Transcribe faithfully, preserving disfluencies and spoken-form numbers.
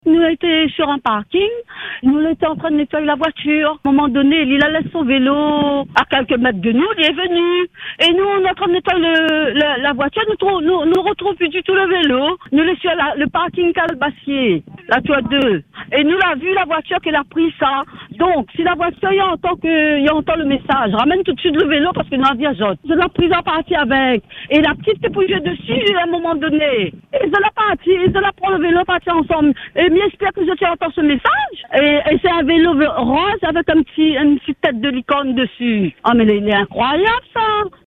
nous étions sur un parking, nous étions en train de nettoyer la voiture. À un moment donné, il a laissé son vélo à quelques mètres de nous, il est venu. Et nous, on est en train de nettoyer le, la, la voiture, nous ne nous, nous retrouvons plus du tout le vélo. Nous laissons la, le parking Calbassier, la toit deux. Et nous l'a vu la voiture qu'elle a pris ça. Donc, si la voiture, il entend que, il entend le message, ramène tout de suite le vélo parce que nous avons dit, je l'ai pris à partir avec. Et la petite s'est bougée dessus à un moment donné. Et je l'ai parti, et je l'ai pris le vélo, parti ensemble. Et j'espère que je tiens entendre ce message. Et, et c'est un vélo rose avec un petit, une petite tête de licorne dessus. Ah, mais il est incroyable, ça.